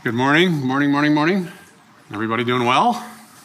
Good morning. Morning. Everybody doing well?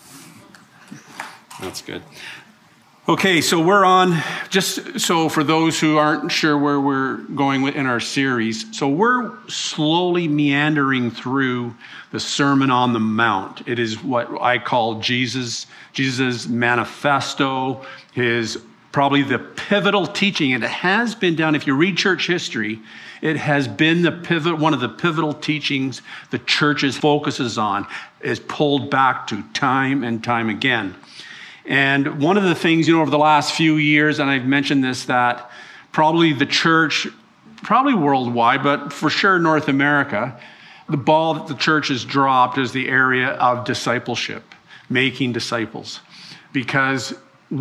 That's good. Okay, so we're on, just so for those who aren't sure where we're going in our series, so we're slowly meandering through the Sermon on the Mount. It is what I call Jesus' manifesto, his probably the pivotal teaching, and it has been done, if you read church history, it has been one of the pivotal teachings the church focuses on, is pulled back to time and time again. And one of the things, over the last few years, and I've mentioned this, that probably the church, probably worldwide, but for sure North America, the ball that the church has dropped is the area of discipleship, making disciples. Because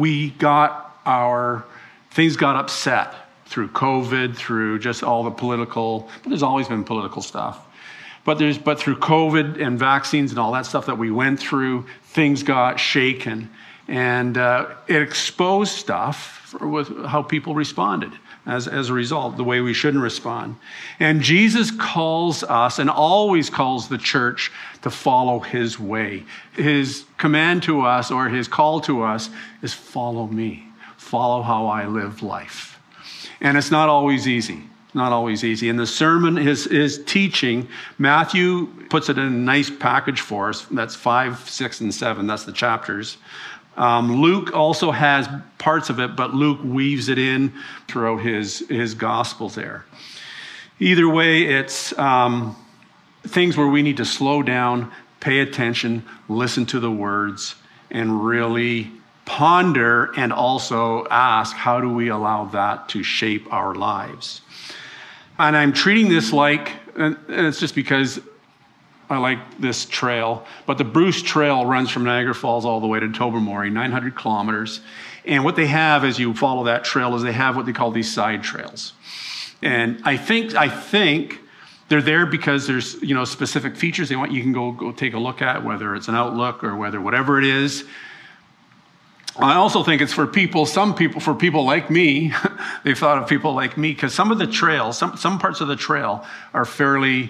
things got upset through COVID, through just all the political, but there's always been political stuff. But through COVID and vaccines and all that stuff that we went through, things got shaken. And it exposed stuff with how people responded as a result, the way we shouldn't respond. And Jesus calls us and always calls the church to follow his way. His command to us, or his call to us, is follow me. Follow how I live life. And it's not always easy. Not always easy. In the sermon, his teaching, Matthew puts it in a nice package for us. That's 5, 6, and 7. That's the chapters. Luke also has parts of it, but Luke weaves it in throughout his gospels there. Either way, it's things where we need to slow down, pay attention, listen to the words, and really ponder and also ask, how do we allow that to shape our lives? And I'm treating this like, and it's just because I like this trail, but the Bruce Trail runs from Niagara Falls all the way to Tobermory, 900 kilometers. And what they have as you follow that trail is they have what they call these side trails. And I think they're there because there's, specific features they want you can go take a look at, whether it's an outlook or whatever it is. I also think it's for people like me, they've thought of people like me, because some of the trails, some parts of the trail are fairly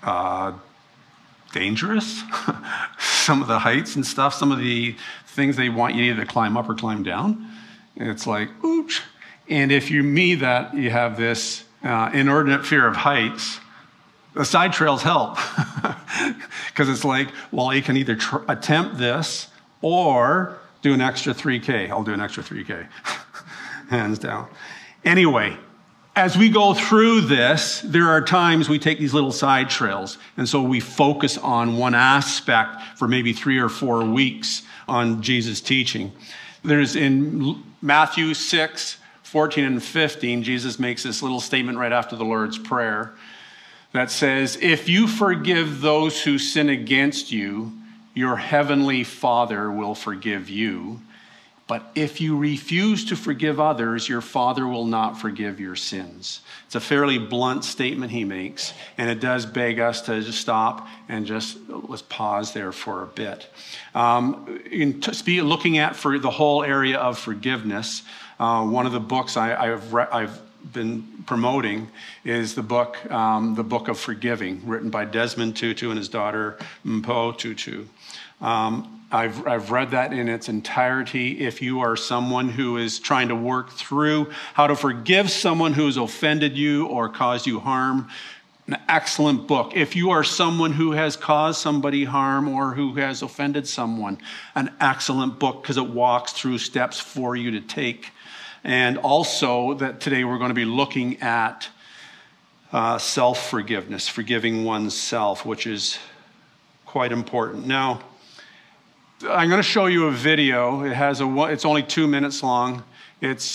dangerous. Some of the heights and stuff, some of the things they want you either to climb up or climb down. And it's like, oops. And if you're me, that you have this inordinate fear of heights, the side trails help. Because it's like, well, you can either attempt this or do an extra 3K. I'll do an extra 3K. Hands down. Anyway, as we go through this, there are times we take these little side trails, and so we focus on one aspect for maybe 3 or 4 weeks on Jesus' teaching. There's in Matthew 6, 14 and 15, Jesus makes this little statement right after the Lord's Prayer that says, if you forgive those who sin against you, your heavenly Father will forgive you. But if you refuse to forgive others, your Father will not forgive your sins. It's a fairly blunt statement he makes, and it does beg us to just stop and let's pause there for a bit. Looking at for the whole area of forgiveness, one of the books I've been promoting is the book of Forgiving, written by Desmond Tutu and his daughter Mpho Tutu. I've read that in its entirety. If you are someone who is trying to work through how to forgive someone who has offended you or caused you harm, an excellent book. If you are someone who has caused somebody harm or who has offended someone, an excellent book because it walks through steps for you to take. And also that today we're going to be looking at self-forgiveness, forgiving oneself, which is quite important. Now, I'm going to show you a video. It's only 2 minutes long. There's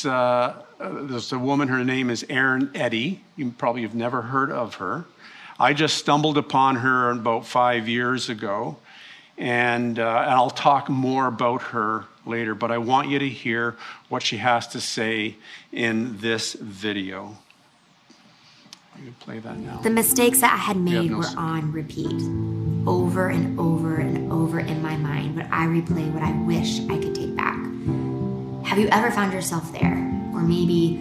a woman, her name is Erin Eddy. You probably have never heard of her. I just stumbled upon her about 5 years ago, and I'll talk more about her later, but I want you to hear what she has to say in this video. You play that now. The mistakes that I had made were on repeat. Over and over and over in my mind would I replay what I wish I could take back. Have you ever found yourself there? Or maybe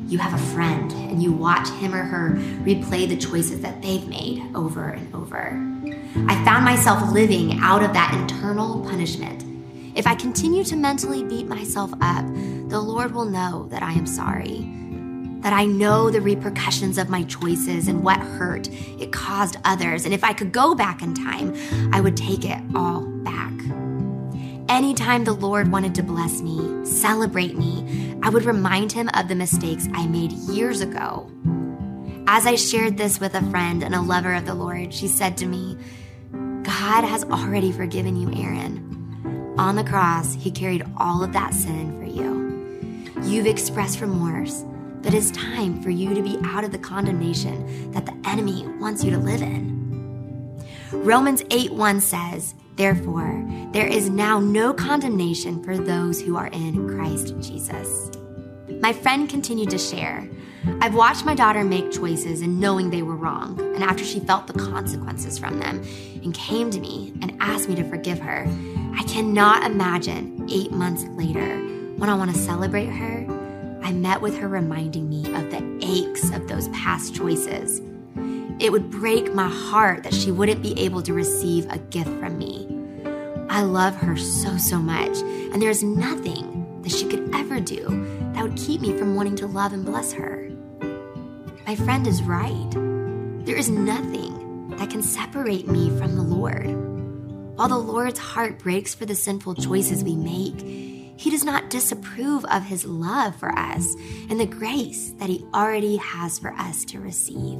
you have a friend and you watch him or her replay the choices that they've made over and over. I found myself living out of that internal punishment. If I continue to mentally beat myself up, the Lord will know that I am sorry, that I know the repercussions of my choices and what hurt it caused others. And if I could go back in time, I would take it all back. Anytime the Lord wanted to bless me, celebrate me, I would remind him of the mistakes I made years ago. As I shared this with a friend and a lover of the Lord, she said to me, God has already forgiven you, Erin. On the cross, he carried all of that sin for you. You've expressed remorse, but it's time for you to be out of the condemnation that the enemy wants you to live in. Romans 8:1 says, therefore, there is now no condemnation for those who are in Christ Jesus. My friend continued to share, I've watched my daughter make choices and knowing they were wrong, and after she felt the consequences from them and came to me and asked me to forgive her, I cannot imagine 8 months later when I want to celebrate her, I met with her reminding me of the aches of those past choices. It would break my heart that she wouldn't be able to receive a gift from me. I love her so much, and there's nothing that she could ever do that would keep me from wanting to love and bless her. My friend is right. There is nothing that can separate me from the Lord. While the Lord's heart breaks for the sinful choices we make, he does not disapprove of his love for us and the grace that he already has for us to receive.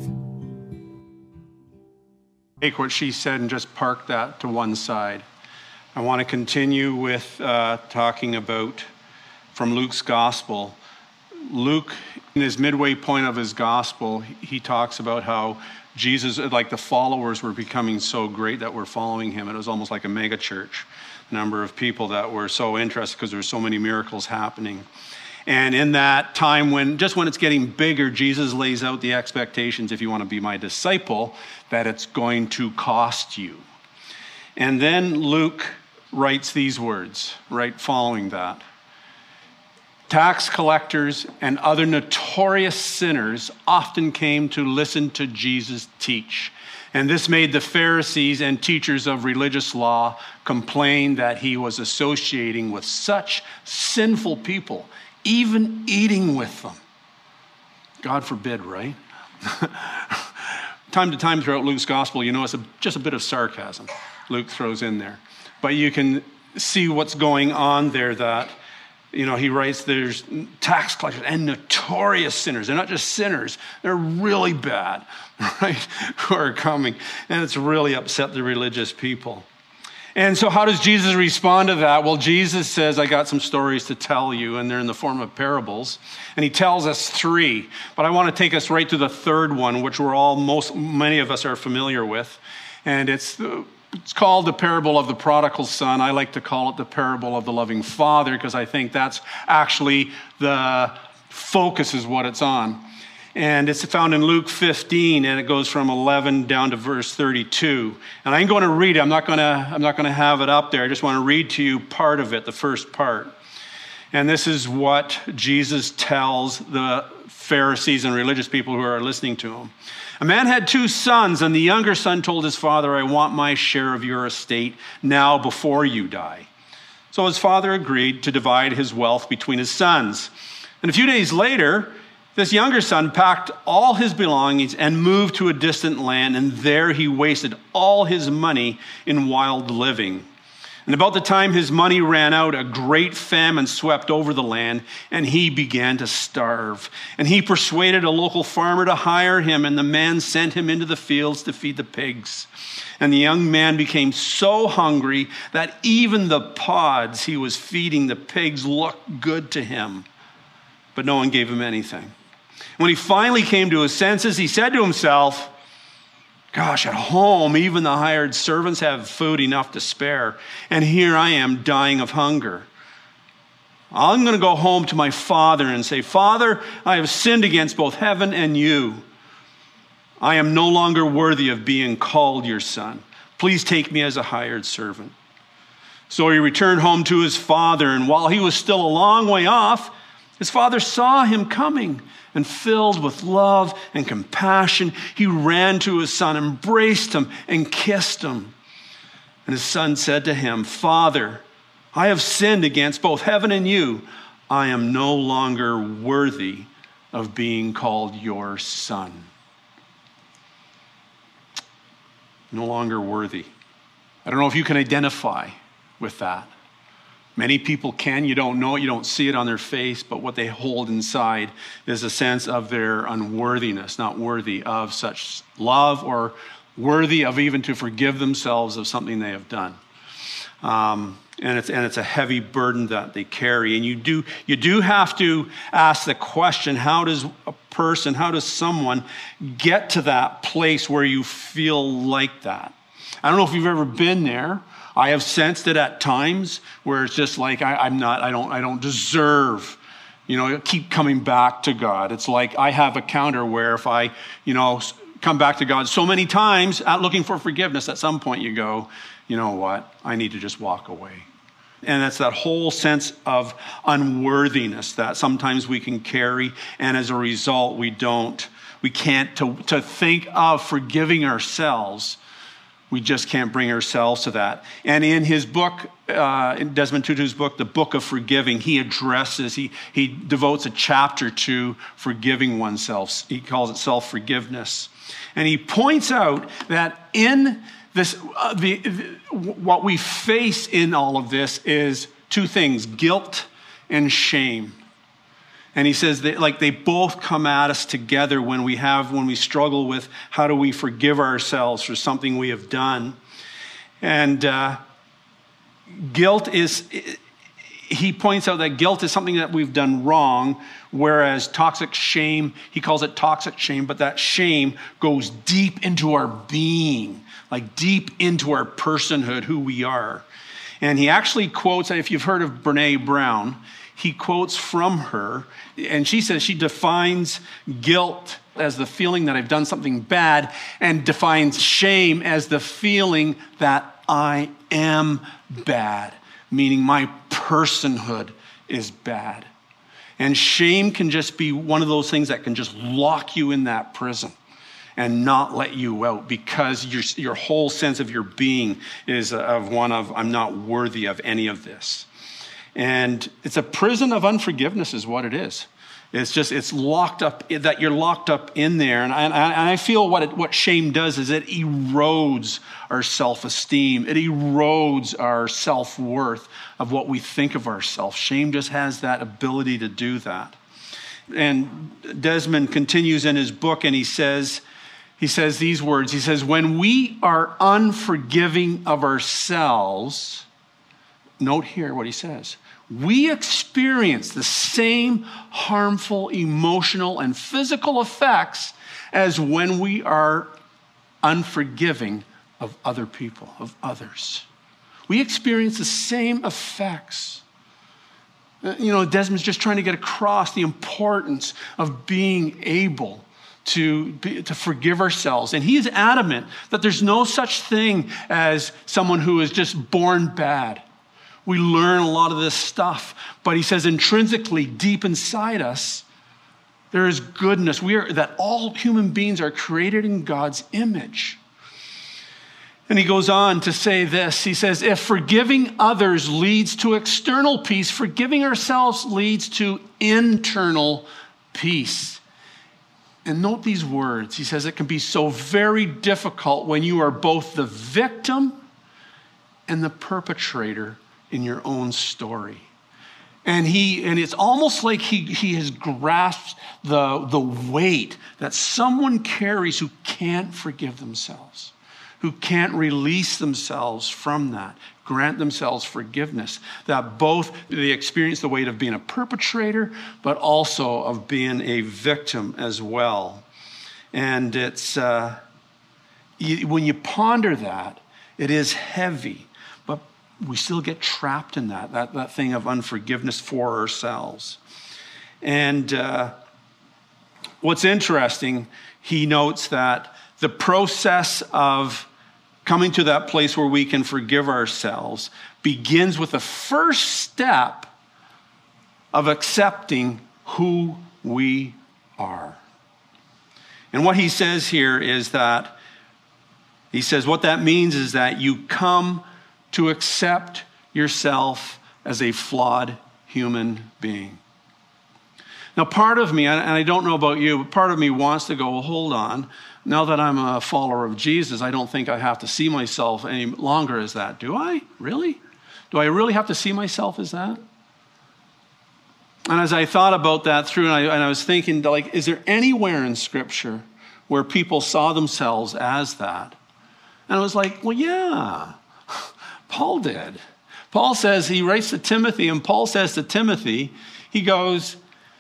Take what she said and just park that to one side. I want to continue with talking about from Luke's gospel. Luke, in his midway point of his gospel, he talks about how Jesus, like the followers were becoming so great that were following him. It was almost like a mega church, the number of people that were so interested because there were so many miracles happening. And in that time when it's getting bigger, Jesus lays out the expectations, if you want to be my disciple, that it's going to cost you. And then Luke writes these words, right following that. Tax collectors and other notorious sinners often came to listen to Jesus teach. And this made the Pharisees and teachers of religious law complain that he was associating with such sinful people, even eating with them. God forbid, right? Time to time throughout Luke's gospel, it's just a bit of sarcasm Luke throws in there. But you can see what's going on there that, he writes there's tax collectors and notorious sinners. They're not just sinners. They're really bad, right, who are coming. And it's really upset the religious people. And so how does Jesus respond to that? Well, Jesus says, I got some stories to tell you, and they're in the form of parables. And he tells us 3. But I want to take us right to the third one, which many of us are familiar with. And it's called the parable of the prodigal son. I like to call it the parable of the loving father because I think that's actually the focus is what it's on. And it's found in Luke 15, and it goes from 11 down to verse 32. And I'm going to read it. I'm not going to have it up there. I just want to read to you part of it, the first part. And this is what Jesus tells the Pharisees and religious people who are listening to him. A man had 2 sons, and the younger son told his father, I want my share of your estate now before you die. So his father agreed to divide his wealth between his sons. And a few days later, this younger son packed all his belongings and moved to a distant land, and there he wasted all his money in wild living. And about the time his money ran out, a great famine swept over the land, and he began to starve. And he persuaded a local farmer to hire him, and the man sent him into the fields to feed the pigs. And the young man became so hungry that even the pods he was feeding the pigs looked good to him. But no one gave him anything. When he finally came to his senses, he said to himself, gosh, at home, even the hired servants have food enough to spare. And here I am dying of hunger. I'm going to go home to my father and say, Father, I have sinned against both heaven and you. I am no longer worthy of being called your son. Please take me as a hired servant. So he returned home to his father. And while he was still a long way off, His father saw him coming, and filled with love and compassion, he ran to his son, embraced him, and kissed him. And his son said to him, "Father, I have sinned against both heaven and you. I am no longer worthy of being called your son." No longer worthy. I don't know if you can identify with that. Many people can. You don't know it. You don't see it on their face. But what they hold inside is a sense of their unworthiness, not worthy of such love or worthy of even to forgive themselves of something they have done. And it's a heavy burden that they carry. And you do have to ask the question, how does someone get to that place where you feel like that? I don't know if you've ever been there. I have sensed it at times where it's just like I don't deserve, keep coming back to God. It's like I have a counter where if I, come back to God so many times looking for forgiveness, at some point you go, you know what, I need to just walk away. And that's that whole sense of unworthiness that sometimes we can carry, and as a result, we can't to think of forgiving ourselves. We just can't bring ourselves to that. And in his book, in Desmond Tutu's book, The Book of Forgiving, he devotes a chapter to forgiving oneself. He calls it self-forgiveness. And he points out that in this, what we face in all of this is two things: guilt and shame. And he says that they both come at us together when we struggle with how do we forgive ourselves for something we have done. And he points out that guilt is something that we've done wrong, whereas toxic shame, he calls it toxic shame, but that shame goes deep into our being, like deep into our personhood, who we are. And he actually quotes, if you've heard of Brené Brown, he quotes from her, and she says she defines guilt as the feeling that I've done something bad, and defines shame as the feeling that I am bad, meaning my personhood is bad. And shame can just be one of those things that can just lock you in that prison and not let you out, because your whole sense of your being is of one of, I'm not worthy of any of this. And it's a prison of unforgiveness is what it is. It's locked up, that you're locked up in there. And I feel what shame does is it erodes our self-esteem. It erodes our self-worth of what we think of ourselves. Shame just has that ability to do that. And Desmond continues in his book, and he says these words. He says, when we are unforgiving of ourselves, note here what he says, we experience the same harmful emotional and physical effects as when we are unforgiving of other people, of others. We experience the same effects. Desmond's just trying to get across the importance of being able to forgive ourselves. And he is adamant that there's no such thing as someone who is just born bad. We learn a lot of this stuff, but he says intrinsically, deep inside us, there is goodness. That all human beings are created in God's image. And he goes on to say this. He says, if forgiving others leads to external peace, forgiving ourselves leads to internal peace. And note these words. He says it can be so very difficult when you are both the victim and the perpetrator in your own story. And it's almost like he has grasped the weight that someone carries who can't forgive themselves, who can't release themselves from that, grant themselves forgiveness, that both they experience the weight of being a perpetrator, but also of being a victim as well. And it's when you ponder that, it is heavy. We still get trapped in that thing of unforgiveness for ourselves. And what's interesting, he notes that the process of coming to that place where we can forgive ourselves begins with the first step of accepting who we are. And what he says here is that, he says what that means is that you come to accept yourself as a flawed human being. Now, part of me, and I don't know about you, but part of me wants to go, well, hold on. Now that I'm a follower of Jesus, I don't think I have to see myself any longer as that. Do I? Really? Do I really have to see myself as that? And as I thought about that through, and I was thinking, like, is there anywhere in Scripture where people saw themselves as that? And I was like, well, yeah, Paul did. Paul says, he writes to Timothy, and Paul says to Timothy, he goes,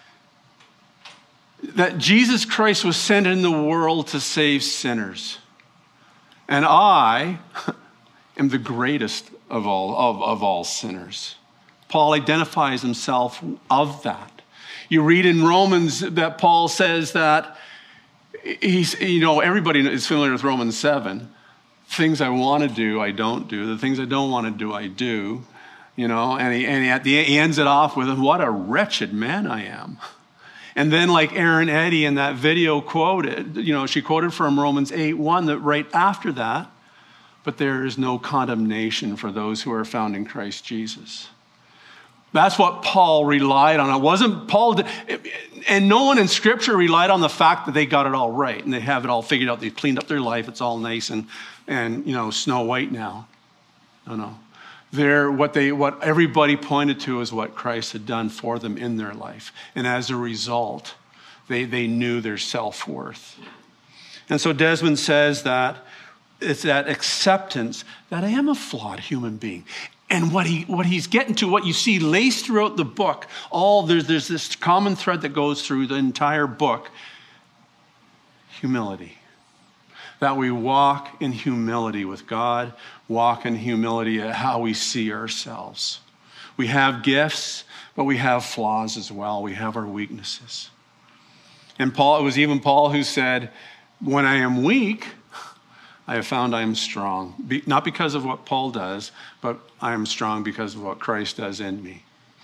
that Jesus Christ was sent in the world to save sinners. And I am the greatest of all sinners. Paul identifies himself of that. You read in Romans that Paul says that he's, everybody is familiar with Romans 7. Things I want to do, I don't do. The things I don't want to do, I do. And he ends it off with, what a wretched man I am. And then like Aaron Eddy in that video quoted, she quoted from Romans 8:1 that right after that, but there is no condemnation for those who are found in Christ Jesus. That's what Paul relied on. It wasn't Paul, and no one in Scripture relied on the fact that they got it all right and they have it all figured out. They've cleaned up their life. It's all nice and Snow White now. No. What everybody pointed to is what Christ had done for them in their life. And as a result, they knew their self-worth. And so Desmond says that it's that acceptance that I am a flawed human being. And what he's getting to, what you see laced throughout the book, there's this common thread that goes through the entire book: humility. That we walk in humility with God, walk in humility at how we see ourselves. We have gifts, but we have flaws as well. We have our weaknesses. And it was even Paul who said, when I am weak, I have found I am strong. Not because of what Paul does, but I am strong because of what Christ does in me.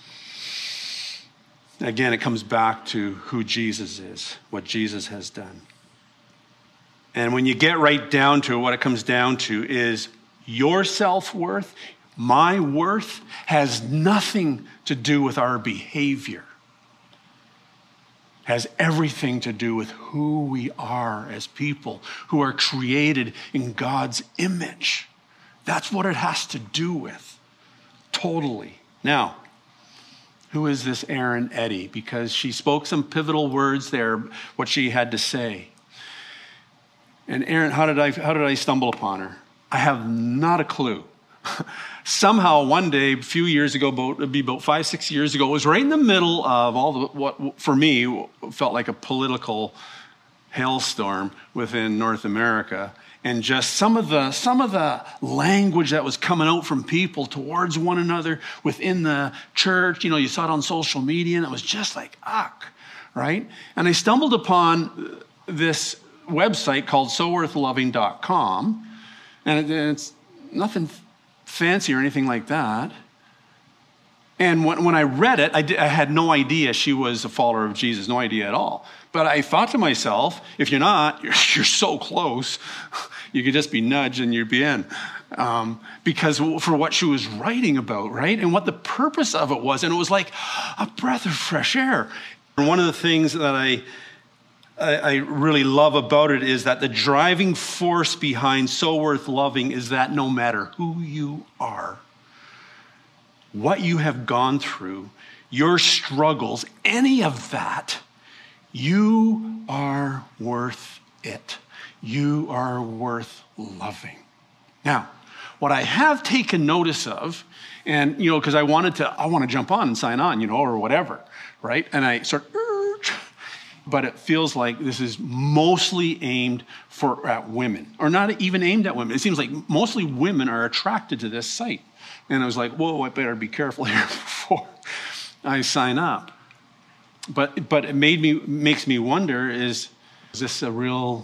Again, it comes back to who Jesus is, what Jesus has done. And when you get right down to it, what it comes down to is your self-worth, my worth, has nothing to do with our behavior. Has everything to do with who we are as people who are created in God's image. That's what it has to do with. Totally. Now, who is this Aaron Eddy? Because she spoke some pivotal words there, what she had to say. And Aaron, how did I stumble upon her? I have not a clue. Somehow one day, a few years ago, it'd be about 5-6 years ago, it was right in the middle of all what for me felt like a political hailstorm within North America, and just some of the language that was coming out from people towards one another within the church. You saw it on social media, and it was just like, right? And I stumbled upon this website called SoWorthLoving.com, and it's nothing fancy or anything like that. And when I read it, I had no idea she was a follower of Jesus, no idea at all. But I thought to myself, if you're not, you're so close. You could just be nudged and you'd be in. Because for what she was writing about, right? And what the purpose of it was. And it was like a breath of fresh air. And one of the things that I really love about it is that the driving force behind So Worth Loving is that no matter who you are, what you have gone through, your struggles, any of that, you are worth it. You are worth loving. Now, what I have taken notice of, and because I want to jump on and sign on, or whatever, right? And I sort of, but it feels like this is mostly aimed at women, or not even aimed at women. It seems like mostly women are attracted to this site. And I was like, whoa, I better be careful here before I sign up. But it makes me wonder, is this a real,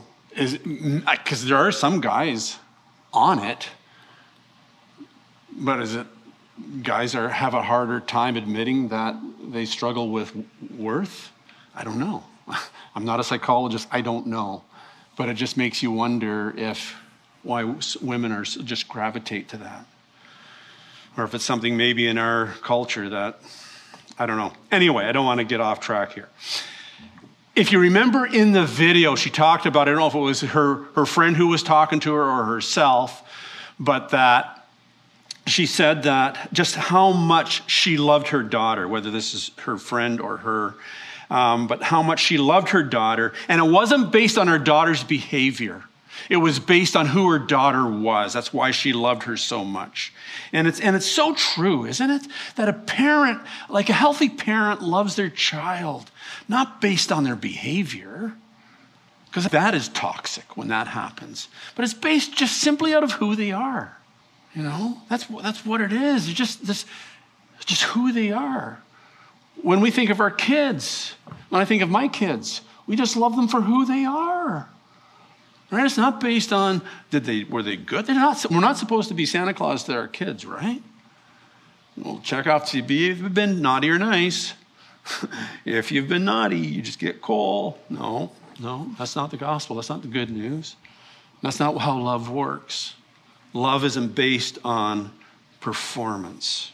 because there are some guys on it, but is it guys have a harder time admitting that they struggle with worth? I don't know. I'm not a psychologist. I don't know. But it just makes you wonder why women are just gravitate to that. Or if it's something maybe in our culture that, I don't know. Anyway, I don't want to get off track here. If you remember in the video, she talked about, I don't know if it was her friend who was talking to her or herself, but that she said that just how much she loved her daughter, whether this is her friend or her, but how much she loved her daughter. And it wasn't based on her daughter's behavior. It was based on who her daughter was. That's why she loved her so much. And it's so true, isn't it? That a parent, like a healthy parent, loves their child, not based on their behavior, because that is toxic when that happens. But it's based just simply out of who they are. You know, that's what it is. It's just who they are. When we think of our kids, when I think of my kids, we just love them for who they are. Right? It's not based on were they good? We're not supposed to be Santa Claus to our kids, right? We'll check off to see if you've been naughty or nice. If you've been naughty, you just get coal. No, that's not the gospel. That's not the good news. That's not how love works. Love isn't based on performance.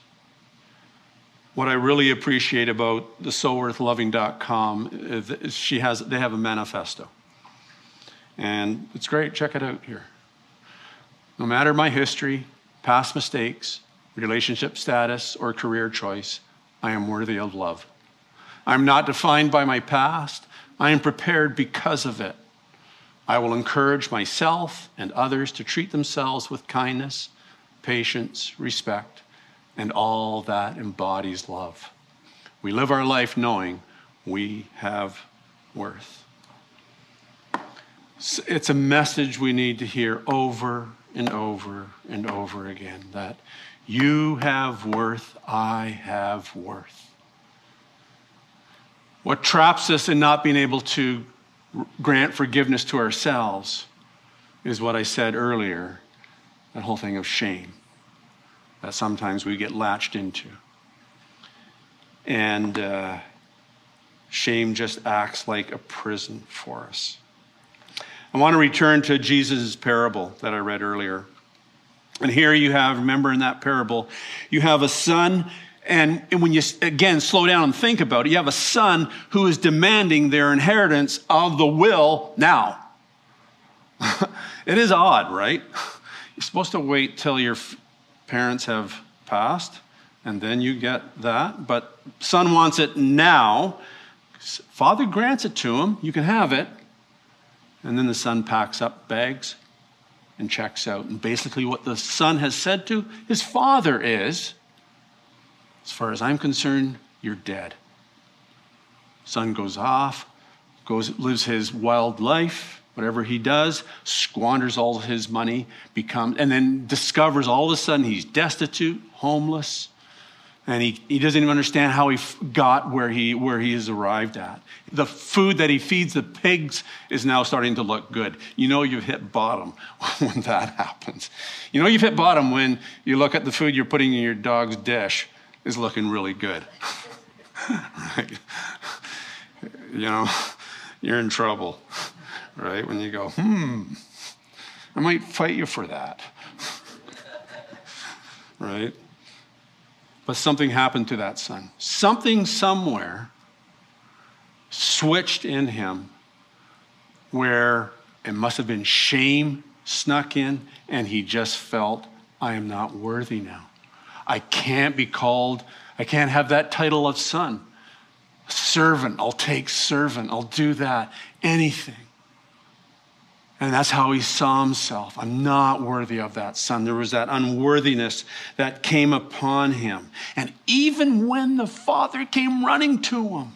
What I really appreciate about the SoWorthLoving.com is they have a manifesto. And it's great. Check it out here. No matter my history, past mistakes, relationship status, or career choice, I am worthy of love. I'm not defined by my past. I am prepared because of it. I will encourage myself and others to treat themselves with kindness, patience, respect, and all that embodies love. We live our life knowing we have worth. It's a message we need to hear over and over and over again, that you have worth, I have worth. What traps us in not being able to grant forgiveness to ourselves is what I said earlier, that whole thing of shame that sometimes we get latched into. And shame just acts like a prison for us. I want to return to Jesus' parable that I read earlier. And here you have, remember in that parable, you have a son, and when you, again, slow down and think about it, you have a son who is demanding their inheritance of the will now. It is odd, right? You're supposed to wait till your parents have passed, and then you get that. But son wants it now. Father grants it to him. You can have it. And then the son packs up bags and checks out. And basically what the son has said to his father is, as far as I'm concerned, you're dead. Son goes off, lives his wild life, whatever he does, squanders all his money, and then discovers all of a sudden he's destitute, homeless, and he doesn't even understand how he got where he has arrived at. The food that he feeds the pigs is now starting to look good. You know you've hit bottom when that happens. You know you've hit bottom when you look at the food you're putting in your dog's dish is looking really good. Right? You know, you're in trouble, right? When you go, I might fight you for that, right? But something happened to that son. Something somewhere switched in him where it must have been shame snuck in, and he just felt, I am not worthy now. I can't be called, I can't have that title of son. Servant, I'll take servant, I'll do that, anything. And that's how he saw himself. I'm not worthy of that son. There was that unworthiness that came upon him. And even when the father came running to him,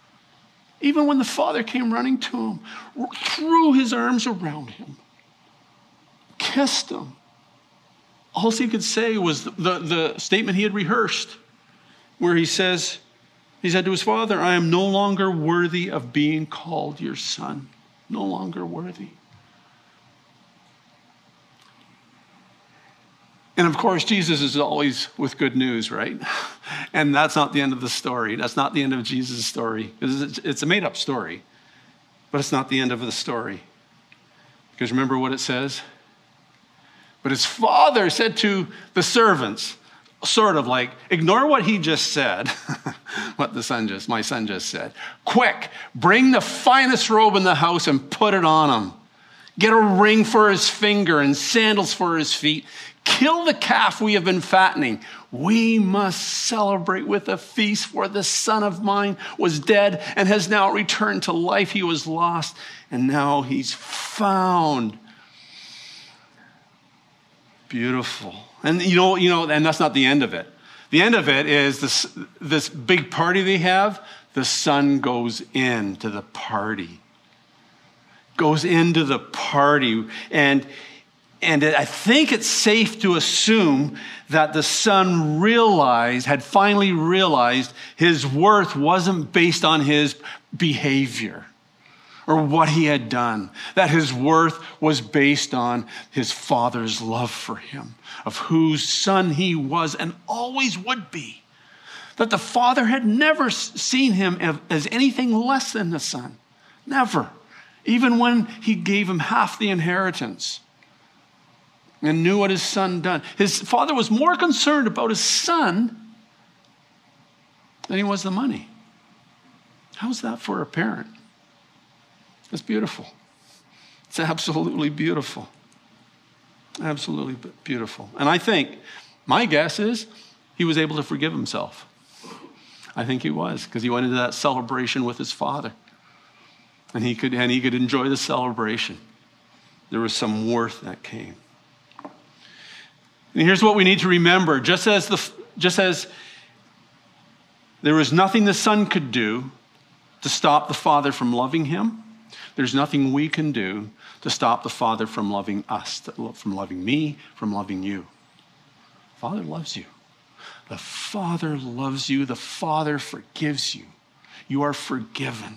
threw his arms around him, kissed him, all he could say was the statement he had rehearsed, where he said to his father, I am no longer worthy of being called your son. No longer worthy. And of course, Jesus is always with good news, right? And that's not the end of the story. That's not the end of Jesus' story. It's a made-up story, but it's not the end of the story. Because remember what it says? But his father said to the servants, sort of like, ignore what he just said, what my son just said. Quick, bring the finest robe in the house and put it on him. Get a ring for his finger and sandals for his feet. Kill the calf we have been fattening. We must celebrate with a feast, for the son of mine was dead and has now returned to life. He was lost and now he's found. Beautiful. And you know, and that's not the end of it. The end of it is this big party they have. The son goes into the party. Goes into the party. And I think it's safe to assume that the son had finally realized his worth wasn't based on his behavior or what he had done, that his worth was based on his father's love for him, of whose son he was and always would be, that the father had never seen him as anything less than the son, never, even when he gave him half the inheritance and knew what his son done. His father was more concerned about his son than he was the money. How's that for a parent? It's beautiful. It's absolutely beautiful. Absolutely beautiful. And I think, my guess is, he was able to forgive himself. I think he was, because he went into that celebration with his father. And he could enjoy the celebration. There was some worth that came. And here's what we need to remember. Just as there was nothing the son could do to stop the father from loving him, there's nothing we can do to stop the Father from loving us, from loving me, from loving you. The Father loves you. The Father loves you. The Father forgives you. You are forgiven.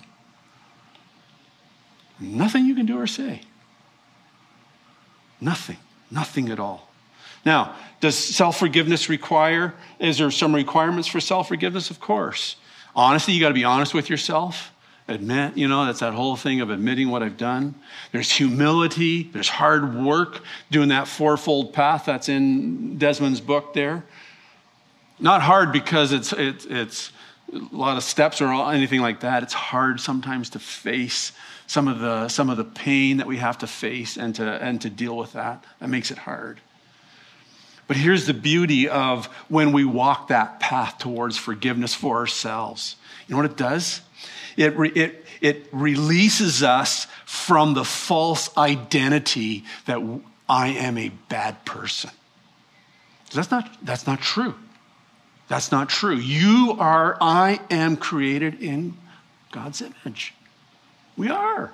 Nothing you can do or say. Nothing. Nothing at all. Now, does self-forgiveness is there some requirements for self-forgiveness? Of course. Honestly, you got to be honest with yourself. Admit, that's that whole thing of admitting what I've done. There's humility. There's hard work, doing that fourfold path that's in Desmond's book there. Not hard because it's a lot of steps or anything like that. It's hard sometimes to face some of the pain that we have to face and to deal with that. That makes it hard. But here's the beauty of when we walk that path towards forgiveness for ourselves. You know what it does? It releases us from the false identity that I am a bad person. That's not true. That's not true. I am created in God's image. We are.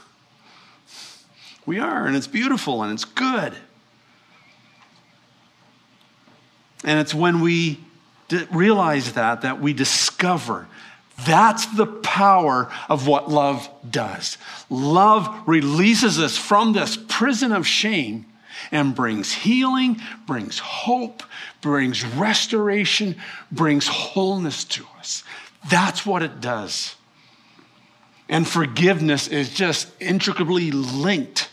We are, and it's beautiful and it's good. And it's when we realize that we discover that's the power of what love does. Love releases us from this prison of shame and brings healing, brings hope, brings restoration, brings wholeness to us. That's what it does. And forgiveness is just intricately linked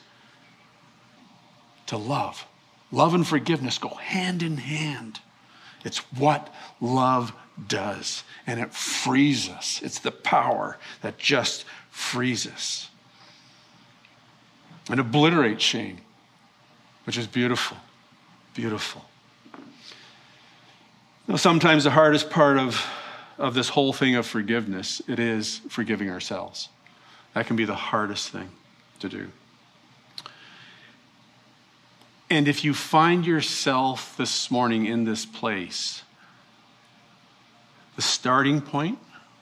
to love. Love and forgiveness go hand in hand. It's what love does. And it frees us. It's the power that just frees us. And obliterates shame, which is beautiful. Beautiful. Now, sometimes the hardest part of this whole thing of forgiveness, it is forgiving ourselves. That can be the hardest thing to do. And if you find yourself this morning in this place, the starting point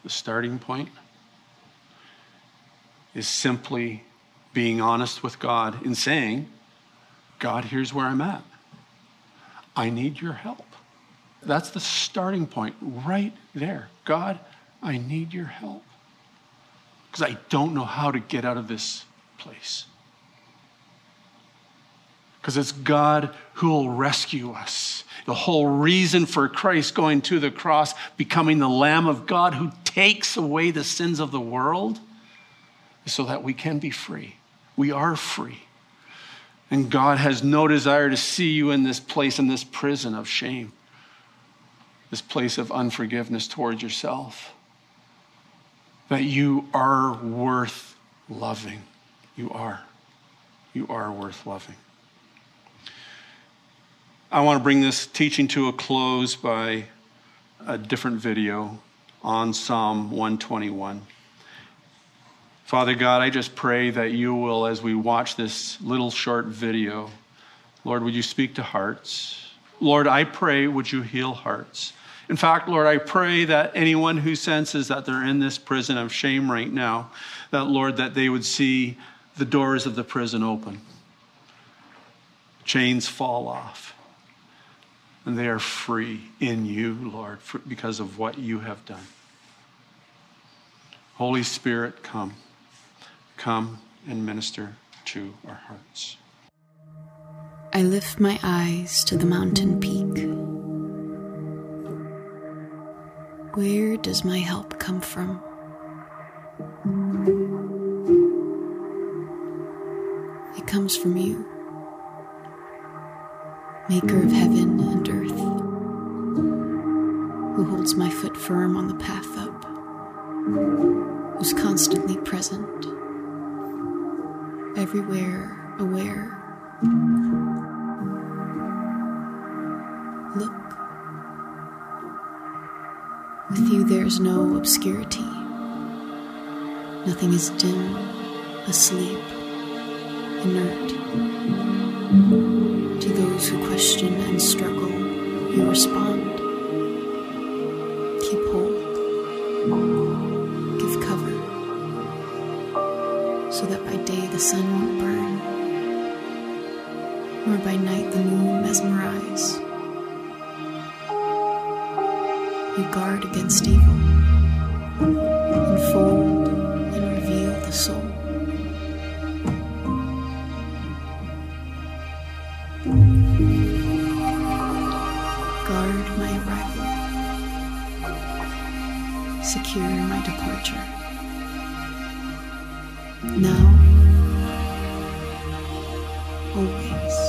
is simply being honest with God and saying, God, here's where I'm at. I need your help. That's the starting point right there. God, I need your help. Because I don't know how to get out of this place. because it's God who will rescue us. The whole reason for Christ going to the cross, becoming the Lamb of God who takes away the sins of the world, is so that we can be free. We are free. And God has no desire to see you in this place, in this prison of shame, this place of unforgiveness towards yourself. That you are worth loving. You are. You are worth loving. I want to bring this teaching to a close by a different video on Psalm 121. Father God, I just pray that you will, as we watch this little short video, Lord, would you speak to hearts? Lord, I pray, would you heal hearts? In fact, Lord, I pray that anyone who senses that they're in this prison of shame right now, that, Lord, that they would see the doors of the prison open. Chains fall off. And they are free in you, Lord, because of what you have done. Holy Spirit, come. Come and minister to our hearts. I lift my eyes to the mountain peak. Where does my help come from? It comes from you, maker of heaven and earth, who holds my foot firm on the path up, who's constantly present, everywhere aware. Look. With you there's no obscurity. Nothing is dim, asleep, inert. To those who question and struggle, you respond. Keep hold. Give cover. So that by day the sun won't burn, nor by night the moon mesmerize. You guard against evil, unfold and reveal the soul. Guard my arrival, secure my departure. Now, always.